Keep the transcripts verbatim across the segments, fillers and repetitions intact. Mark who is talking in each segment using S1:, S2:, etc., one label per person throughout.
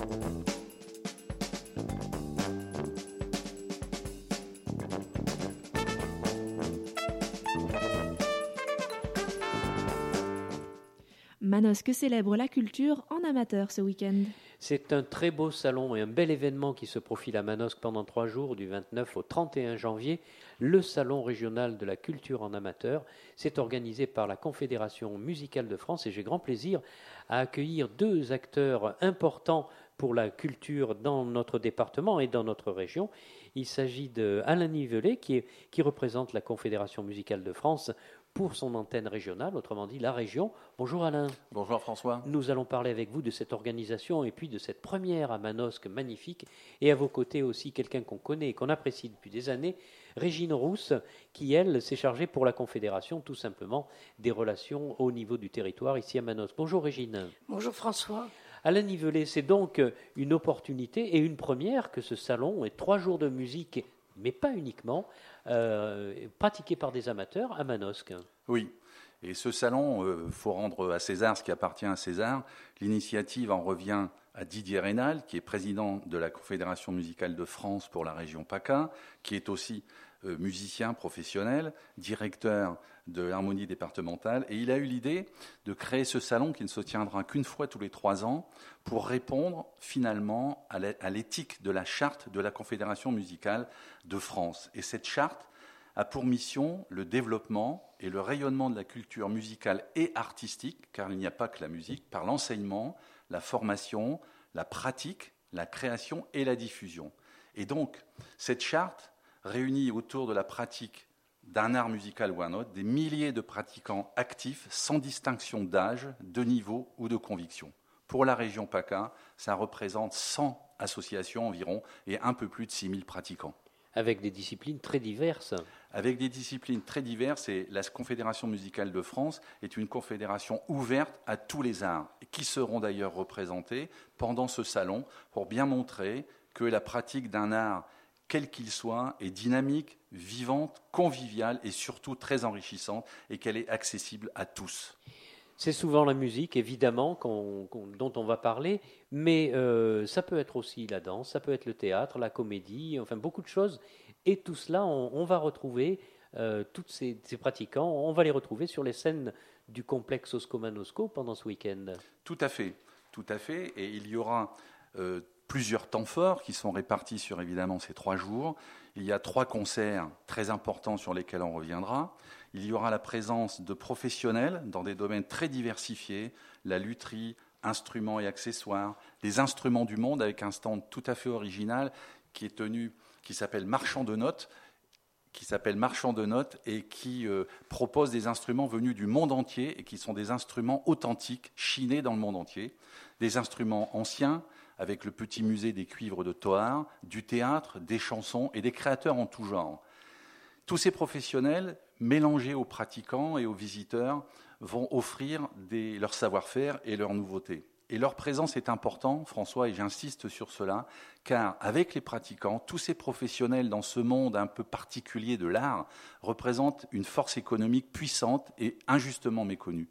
S1: Manosque célèbre la culture en amateur ce week-end.
S2: C'est un très beau salon et un bel événement qui se profile à Manosque pendant trois jours, du vingt-neuf au trente et un janvier. Le Salon régional de la culture en amateur. C'est organisé par la Confédération musicale de France et j'ai grand plaisir à accueillir deux acteurs importants pour la culture dans notre département et dans notre région. Il s'agit d'Alain Nivelet qui, est, qui représente la Confédération musicale de France pour son antenne régionale, autrement dit la région. Bonjour Alain.
S3: Bonjour François.
S2: Nous allons parler avec vous de cette organisation et puis de cette première à Manosque magnifique. Et à vos côtés aussi quelqu'un qu'on connaît et qu'on apprécie depuis des années, Régine Rousse, qui elle s'est chargée pour la Confédération tout simplement des relations au niveau du territoire ici à Manosque. Bonjour Régine.
S4: Bonjour François.
S2: Alain Nivelet, c'est donc une opportunité et une première que ce salon est trois jours de musique, mais pas uniquement, euh, pratiqué par des amateurs à Manosque.
S3: Oui, et ce salon, il euh, faut rendre à César ce qui appartient à César. L'initiative en revient à Didier Rénal, qui est président de la Confédération musicale de France pour la région PACA, qui est aussi euh, musicien professionnel, directeur de l'harmonie départementale, et il a eu l'idée de créer ce salon qui ne se tiendra qu'une fois tous les trois ans pour répondre finalement à l'éthique de la charte de la Confédération musicale de France. Et cette charte a pour mission le développement et le rayonnement de la culture musicale et artistique, car il n'y a pas que la musique, par l'enseignement, la formation, la pratique, la création et la diffusion. Et donc, cette charte réunit autour de la pratique d'un art musical ou un autre, des milliers de pratiquants actifs, sans distinction d'âge, de niveau ou de conviction. Pour la région PACA, ça représente cent associations environ et un peu plus de six mille pratiquants.
S2: Avec des disciplines très diverses.
S3: Avec des disciplines très diverses, et la Confédération musicale de France est une confédération ouverte à tous les arts, qui seront d'ailleurs représentés pendant ce salon pour bien montrer que la pratique d'un art, quel qu'il soit, est dynamique, vivante, conviviale et surtout très enrichissante et qu'elle est accessible à tous.
S2: C'est souvent la musique, évidemment, qu'on, qu'on, dont on va parler, mais euh, ça peut être aussi la danse, ça peut être le théâtre, la comédie, enfin beaucoup de choses. Et tout cela, on, on va retrouver, euh, tous ces, ces pratiquants, on va les retrouver sur les scènes du complexe Osco-Manosco pendant ce week-end.
S3: Tout à fait, tout à fait. Et il y aura euh, plusieurs temps forts qui sont répartis sur évidemment ces trois jours. Il y a trois concerts très importants sur lesquels on reviendra. Il y aura la présence de professionnels dans des domaines très diversifiés, la lutherie, instruments et accessoires, des instruments du monde avec un stand tout à fait original qui est tenu, qui s'appelle Marchand de notes, qui s'appelle Marchand de notes et qui euh, propose des instruments venus du monde entier et qui sont des instruments authentiques, chinés dans le monde entier, des instruments anciens avec le petit musée des cuivres de Thoar, du théâtre, des chansons et des créateurs en tout genre. Tous ces professionnels, mélangés aux pratiquants et aux visiteurs, vont offrir des, leur savoir-faire et leurs nouveautés. Et leur présence est importante, François, et j'insiste sur cela, car avec les pratiquants, tous ces professionnels dans ce monde un peu particulier de l'art représentent une force économique puissante et injustement méconnue.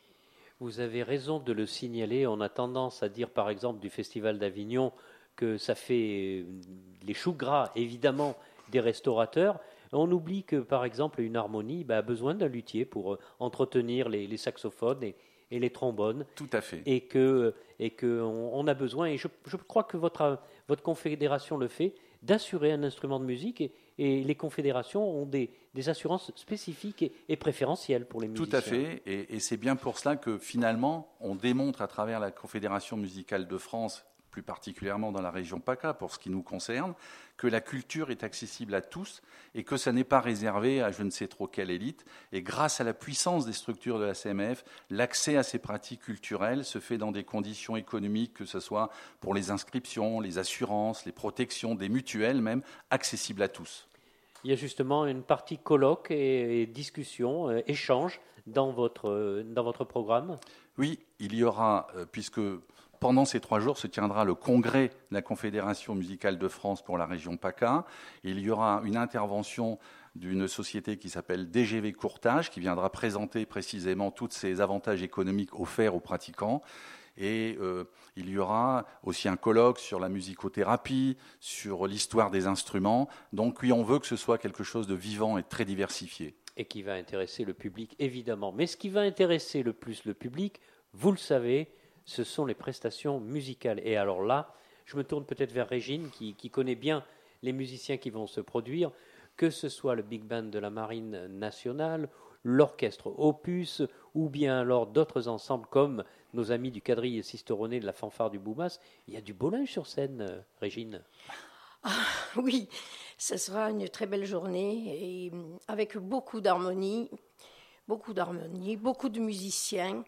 S2: Vous avez raison de le signaler. On a tendance à dire, par exemple, du Festival d'Avignon, que ça fait les choux gras, évidemment, des restaurateurs. On oublie que, par exemple, une harmonie bah, a besoin d'un luthier pour entretenir les, les saxophones et, et les trombones.
S3: Tout à fait.
S2: Et que, et que on, on a besoin, et je, je crois que votre, votre confédération le fait, d'assurer un instrument de musique. Et, et les confédérations ont des, des assurances spécifiques et, et préférentielles pour les musiciens.
S3: Tout à fait. Et, et c'est bien pour cela que, finalement, on démontre à travers la Confédération musicale de France, plus particulièrement dans la région PACA, pour ce qui nous concerne, que la culture est accessible à tous et que ça n'est pas réservé à je ne sais trop quelle élite. Et grâce à la puissance des structures de la C M F, l'accès à ces pratiques culturelles se fait dans des conditions économiques, que ce soit pour les inscriptions, les assurances, les protections, des mutuelles même, accessibles à tous.
S2: Il y a justement une partie colloque et, et discussion, euh, échange dans votre, euh, dans votre programme.
S3: Oui, il y aura, euh, puisque... Pendant ces trois jours se tiendra le congrès de la Confédération musicale de France pour la région PACA. Il y aura une intervention d'une société qui s'appelle D G V Courtage, qui viendra présenter précisément tous ces avantages économiques offerts aux pratiquants. Et euh, il y aura aussi un colloque sur la musicothérapie, sur l'histoire des instruments. Donc oui, on veut que ce soit quelque chose de vivant et très diversifié.
S2: Et qui va intéresser le public, évidemment. Mais ce qui va intéresser le plus le public, vous le savez, ce sont les prestations musicales. Et alors là, je me tourne peut-être vers Régine, qui, qui connaît bien les musiciens qui vont se produire, que ce soit le Big Band de la Marine nationale, l'orchestre Opus, ou bien alors d'autres ensembles comme nos amis du quadrille Sisteronnet de la fanfare du Boumas. Il y a du beau linge sur scène, euh, Régine.
S4: Ah, oui, ce sera une très belle journée et avec beaucoup d'harmonie, beaucoup d'harmonie, beaucoup de musiciens,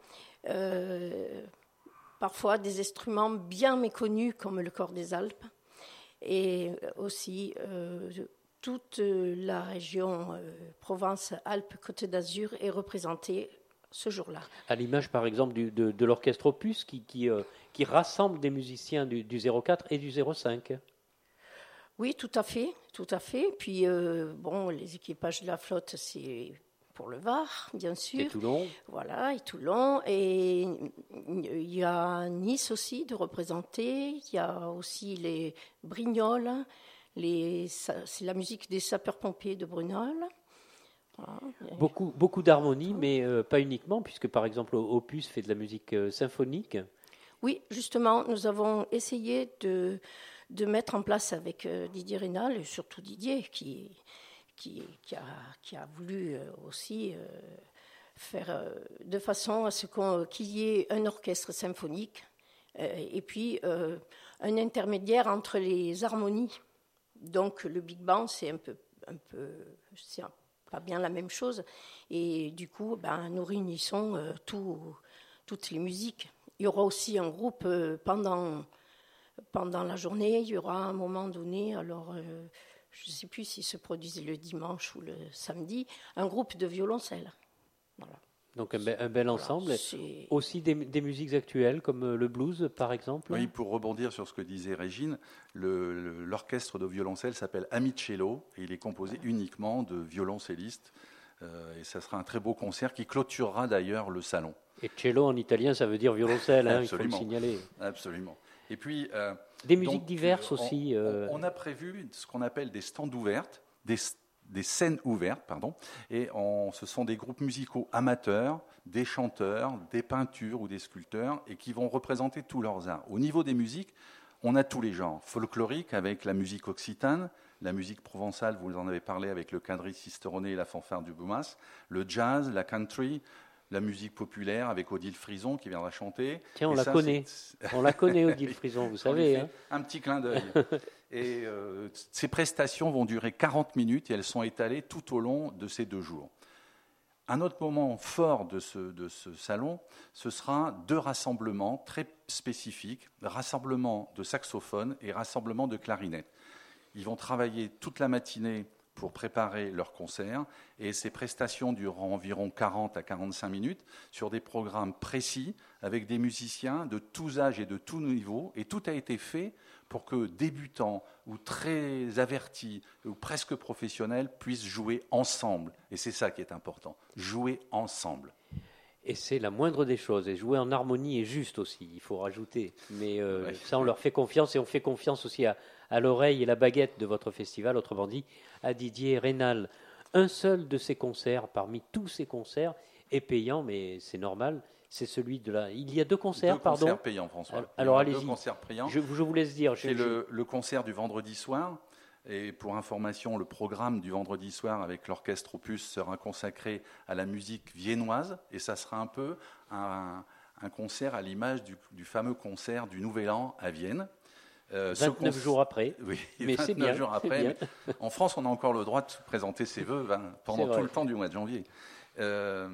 S4: euh, parfois des instruments bien méconnus comme le cor des Alpes et aussi euh, toute la région euh, Provence-Alpes-Côte d'Azur est représentée ce jour-là.
S2: À l'image, par exemple, du, de, de l'orchestre Opus qui, qui, euh, qui rassemble des musiciens du, du zéro quatre et du zéro cinq.
S4: Oui, tout à fait, tout à fait. Puis, euh, bon, les équipages de la flotte, c'est pour le Var, bien sûr.
S2: Et Toulon.
S4: Voilà, et Toulon. Et il y a Nice aussi de représenter. Il y a aussi les Brignoles. Les, c'est la musique des sapeurs-pompiers de Brunel. Voilà.
S2: Beaucoup, beaucoup d'harmonie, mais euh, pas uniquement, puisque par exemple Opus fait de la musique euh, symphonique.
S4: Oui, justement, nous avons essayé de, de mettre en place avec euh, Didier Rénal, et surtout Didier, qui, qui, qui, a, qui a voulu euh, aussi euh, faire euh, de façon à ce qu'on, qu'il y ait un orchestre symphonique euh, et puis euh, un intermédiaire entre les harmonies. Donc le Big Band, c'est un peu, un peu, c'est un, pas bien la même chose. Et du coup, ben, nous réunissons euh, tout, toutes les musiques. Il y aura aussi un groupe euh, pendant, pendant la journée. Il y aura un moment donné, alors euh, je ne sais plus s'il se produisait le dimanche ou le samedi, un groupe de violoncelle. Voilà.
S2: Donc un, be- un bel ensemble.
S4: Voilà,
S2: aussi des, des musiques actuelles comme le blues par exemple.
S3: Oui, pour rebondir sur ce que disait Régine, le, le, l'orchestre de violoncelle s'appelle Amicello et il est composé uniquement de violoncellistes. Euh, et ça sera un très beau concert qui clôturera d'ailleurs le salon.
S2: Et cello en italien ça veut dire violoncelle, hein, il faut le signaler.
S3: Absolument. Et puis, euh,
S2: des musiques
S3: donc,
S2: diverses
S3: on,
S2: aussi. Euh...
S3: On, on a prévu ce qu'on appelle des stands ouvertes, des des scènes ouvertes, pardon, et on, ce sont des groupes musicaux amateurs, des chanteurs, des peintures ou des sculpteurs, et qui vont représenter tous leurs arts. Au niveau des musiques, on a tous les genres. Folklorique avec la musique occitane, la musique provençale, vous en avez parlé avec le quadrille Sisteronnet et la fanfare du Boumas, le jazz, la country, la musique populaire avec Odile Frison qui viendra chanter.
S2: Tiens, on
S3: et
S2: la
S3: ça,
S2: connaît.
S3: C'est...
S2: On la connaît, Odile Frison, vous savez. Hein.
S3: Un petit clin d'œil. Et euh, ces prestations vont durer quarante minutes et elles sont étalées tout au long de ces deux jours. Un autre moment fort de ce, de ce salon, ce sera deux rassemblements très spécifiques, rassemblement de saxophones et rassemblement de clarinettes. Ils vont travailler toute la matinée pour préparer leur concert, et ces prestations dureront environ quarante à quarante-cinq minutes sur des programmes précis avec des musiciens de tous âges et de tous niveaux, et tout a été fait pour que débutants ou très avertis ou presque professionnels puissent jouer ensemble, et c'est ça qui est important, jouer ensemble.
S2: Et c'est la moindre des choses, et jouer en harmonie est juste aussi, il faut rajouter, mais euh,
S3: ouais.
S2: ça on leur fait confiance, et on fait confiance aussi à, à l'oreille et la baguette de votre festival, autrement dit à Didier Rénal. Un seul de ces concerts, parmi tous ces concerts, est payant, mais c'est normal, c'est celui de la... Il y a deux concerts,
S3: deux
S2: pardon.
S3: Deux concerts payants, François.
S2: Alors, alors allez-y,
S3: deux concerts payants.
S2: Je, je vous laisse dire.
S3: C'est
S2: je,
S3: le, le concert du vendredi soir. Et pour information, le programme du vendredi soir avec l'orchestre Opus sera consacré à la musique viennoise. Et ça sera un peu un, un concert à l'image du, du fameux concert du Nouvel An à Vienne.
S2: Euh, vingt-neuf jours après.
S3: Oui,
S2: mais c'est bien.
S3: Jours après,
S2: bien.
S3: Mais en France, on a encore le droit de présenter ses vœux ben, pendant tout le temps du mois de janvier. Euh,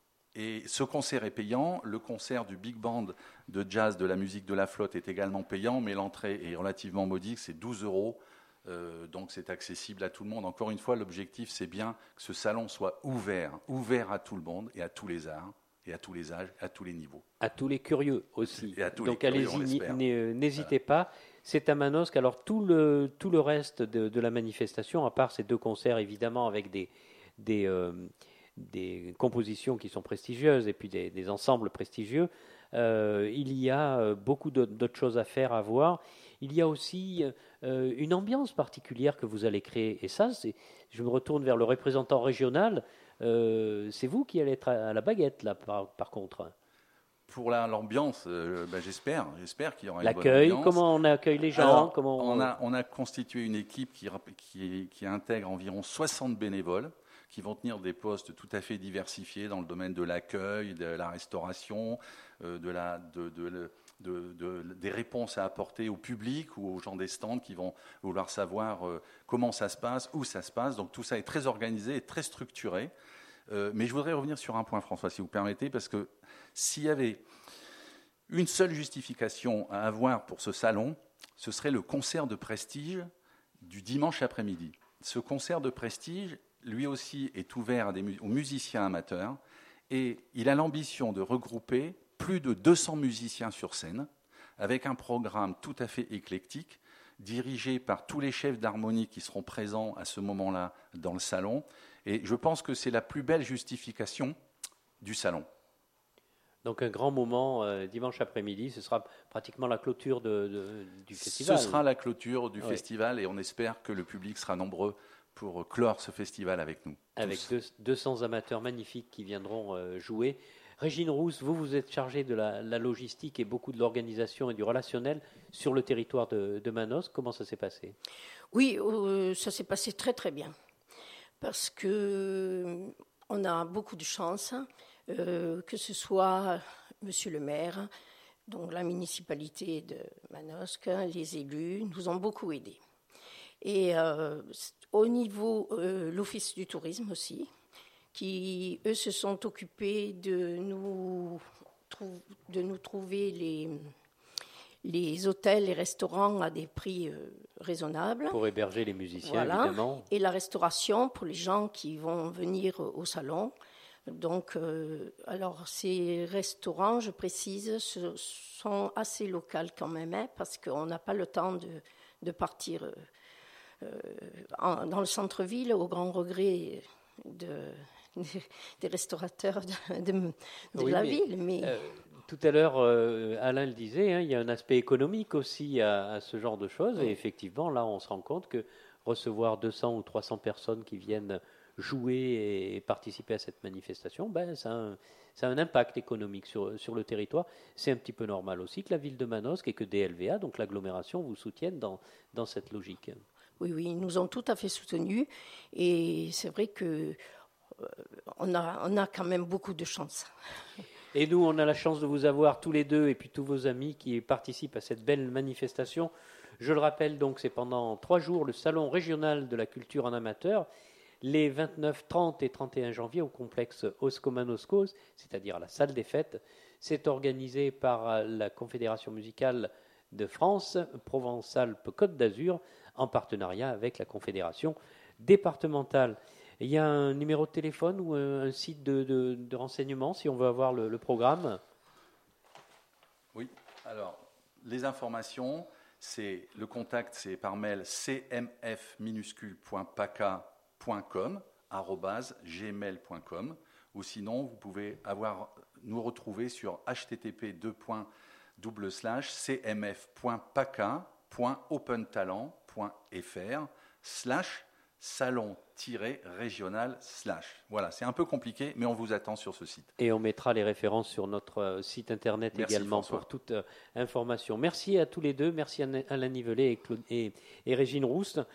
S3: et ce concert est payant. Le concert du Big Band de jazz de la musique de la flotte est également payant, mais l'entrée est relativement modique, c'est douze euros. Euh, donc c'est accessible à tout le monde. Encore une fois, l'objectif, c'est bien que ce salon soit ouvert, ouvert à tout le monde et à tous les arts, et à tous les âges, à tous les niveaux.
S2: À tous les curieux aussi.
S3: Et à tous
S2: donc
S3: les curieux,
S2: allez-y, n'hésitez
S3: voilà.
S2: pas. C'est à Manosque. Alors tout le, tout le reste de, de la manifestation, à part ces deux concerts, évidemment, avec des, des, euh, des compositions qui sont prestigieuses et puis des, des ensembles prestigieux, Euh, il y a euh, beaucoup d'autres d'autres choses à faire, à voir. Il y a aussi euh, une ambiance particulière que vous allez créer. Et ça, c'est, je me retourne vers le représentant régional. Euh, c'est vous qui allez être à, à la baguette, là, par, par contre.
S3: Pour la, l'ambiance, euh, ben, j'espère, j'espère qu'il y aura une bonne
S2: L'accueil,
S3: ambiance.
S2: comment on accueille les gens,
S3: Alors,
S2: comment on...
S3: on, a, on a constitué une équipe qui, qui, qui intègre environ soixante bénévoles qui vont tenir des postes tout à fait diversifiés dans le domaine de l'accueil, de la restauration, euh, de la, de, de, de, de, de, des réponses à apporter au public ou aux gens des stands qui vont vouloir savoir euh, comment ça se passe, où ça se passe. Donc tout ça est très organisé et très structuré. Euh, mais je voudrais revenir sur un point, François, si vous permettez, parce que s'il y avait une seule justification à avoir pour ce salon, ce serait le concert de prestige du dimanche après-midi. Ce concert de prestige, lui aussi, est ouvert à des, aux musiciens amateurs et il a l'ambition de regrouper plus de deux cents musiciens sur scène avec un programme tout à fait éclectique dirigé par tous les chefs d'harmonie qui seront présents à ce moment-là dans le salon. Et je pense que c'est la plus belle justification du salon.
S2: Donc un grand moment euh, dimanche après-midi, ce sera pratiquement la clôture de, de, du festival.
S3: Ce sera la clôture du
S2: oui.
S3: festival et on espère que le public sera nombreux pour clore ce festival avec nous.
S2: Avec deux, deux cents amateurs magnifiques qui viendront euh, jouer. Régine Rousse, vous, vous êtes chargée de la, la logistique et beaucoup de l'organisation et du relationnel sur le territoire de, de Manosque. Comment ça s'est passé ?
S4: Oui, euh, ça s'est passé très très bien. Parce qu'on euh, a beaucoup de chance, euh, que ce soit Monsieur le maire, donc la municipalité de Manosque, les élus, nous ont beaucoup aidés. Et euh, au niveau, euh, l'Office du tourisme aussi, qui, eux, se sont occupés de nous, trou- de nous trouver les, les hôtels et restaurants à des prix euh, raisonnables.
S2: Pour héberger les musiciens,
S4: Voilà.
S2: évidemment.
S4: Et la restauration pour les gens qui vont venir au salon. Donc, euh, alors, ces restaurants, je précise, ce sont assez locaux quand même, hein, parce qu'on n'a pas le temps de, de partir euh, euh, en, dans le centre-ville, au grand regret de, de, des restaurateurs de, de, de
S2: Oui,
S4: la
S2: mais,
S4: ville. Mais
S2: euh, tout à l'heure, euh, Alain le disait, hein, il y a un aspect économique aussi à, à ce genre de choses.
S4: Oui.
S2: Et effectivement, là, on se rend compte que recevoir deux cents ou trois cents personnes qui viennent jouer et participer à cette manifestation, ben, ça, a un, ça a un impact économique sur, sur le territoire. C'est un petit peu normal aussi que la ville de Manosque et que D L V A, donc l'agglomération, vous soutiennent dans, dans cette logique.
S4: oui, oui, ils nous ont tout à fait soutenus. Et c'est vrai que euh, on a, on a quand même beaucoup de chance.
S2: Et nous, on a la chance de vous avoir tous les deux et puis tous vos amis qui participent à cette belle manifestation. Je le rappelle, donc, c'est pendant trois jours le Salon régional de la culture en amateur, les vingt-neuf, trente et trente et un janvier au complexe Osco-Manoscos, c'est-à-dire à la salle des fêtes. C'est organisé par la Confédération musicale de France, Provence-Alpes-Côte d'Azur, en partenariat avec la Confédération départementale. Il y a un numéro de téléphone ou un site de, de, de renseignement si on veut avoir le, le programme ?
S3: Oui, alors, les informations, c'est, le contact, c'est par mail c m f minuscule point p a c a point com arobase gmail point com ou sinon, vous pouvez avoir, nous retrouver sur h t t p deux double slash c m f point p a c a point open talent point f r slash salon-régional slash. Voilà, c'est un peu compliqué, mais on vous attend sur ce site.
S2: Et on mettra les références sur notre euh, site internet
S3: Merci
S2: également
S3: François.
S2: pour toute euh, information. Merci à tous les deux, merci à Alain Nivelet et, Claude, et, et Régine Rousse.